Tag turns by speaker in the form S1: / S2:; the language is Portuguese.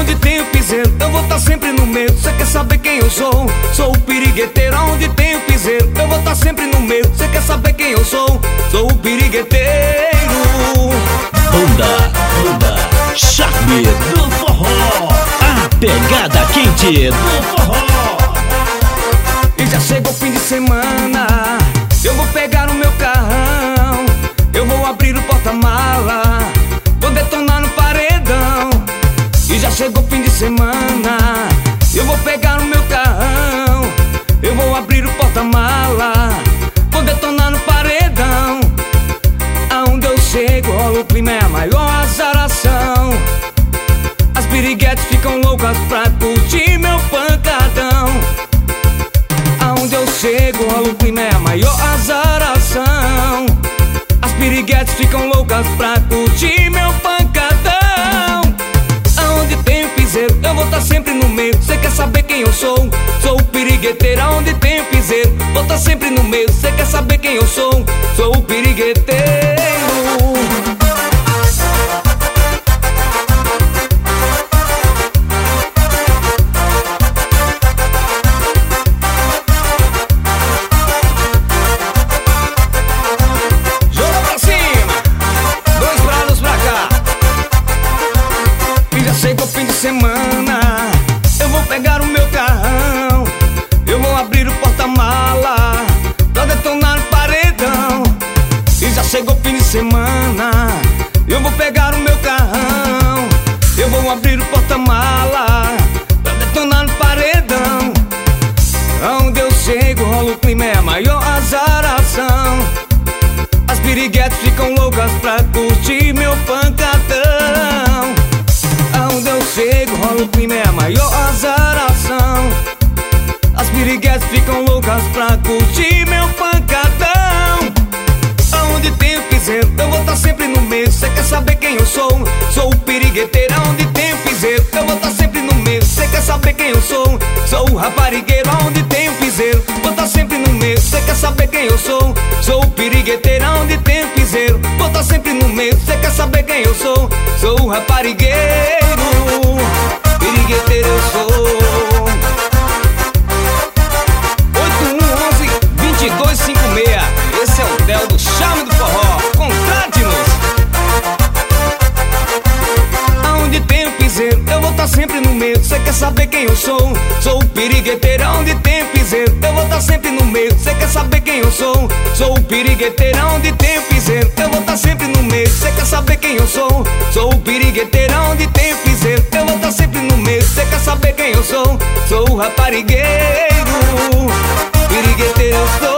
S1: Aonde tem o piseiro, eu vou tá sempre no meio. Cê quer saber quem eu sou? Sou o pirigueteiro. Aonde tem o piseiro, eu vou tá sempre no meio. Cê quer saber quem eu sou? Sou o pirigueteiro.
S2: Banda Charme do Forró, a pegada quente do forró.
S1: E já chegou o fim de semana, eu vou pegar o meu carrão, eu vou abrir o porta-mala, vou detonar no paredão. E já chegou o fim de semana, eu vou pegar o meu carrão, eu vou abrir o porta-mala, vou detonar no paredão. Aonde eu chego, rola o clima, é a maior azaração. As piriguetes ficam loucas pra curtir meu pancadão. Aonde eu chego, rola o clima, é a maior azaração. As piriguetes ficam loucas pra curtir meu pancadão. Aonde tem o piseiro, eu vou tá sempre no meio. Cê quer saber quem eu sou? Sou o pirigueteiro. Aonde tem o piseiro, vou tá sempre no meio. Cê quer saber quem eu sou? Sou o pirigueteiro. Chegou o fim de semana, eu vou pegar o meu carrão, eu vou abrir o porta-mala, pra detonar no paredão. E já chegou o fim de semana, eu vou pegar o meu carrão, eu vou abrir o porta-mala, pra detonar no paredão. Aonde eu chego, rola o clima, é a maior azaração. As piriguetes ficam loucas pra curtir meu pancadão. Aonde eu chego, rola o clima, é a maior azaração. As piriguetes ficam loucas pra curtir meu pancadão. Aonde tem o piseiro, eu vou tá sempre no meio. Cê quer saber quem eu sou? Sou o pirigueteiro. Aonde tem o piseiro, eu vou tá sempre no meio. Cê quer saber quem eu sou? Sou o raparigueiro. Aonde tem o piseiro, vou tá sempre no meio. Cê quer saber quem eu sou? Sou o pirigueteiro. Aonde tem o piseiro, vou tá sempre no meio. Cê quer saber quem eu sou? Sou o raparigueiro. Pirigueteiro eu sou. 8111-2256. Esse é o Del do Charme do Forró. Contrate-nos. Aonde tem o piseiro, eu vou tá sempre no meio. Cê quer saber quem eu sou? Sou o pirigueteiro. Aonde tem o piseiro, eu vou tá sempre no meio. Cê quer saber quem eu sou? Sou o pirigueteiro. Aonde tem o piseiro, eu vou tá sempre no meio. Cê quer saber quem eu sou? Sou o pirigueteiro. Aonde tem o piseiro, eu vou tá sempre no meio. Cê quer saber quem eu sou? Sou o raparigueiro. Pirigueteiro eu sou.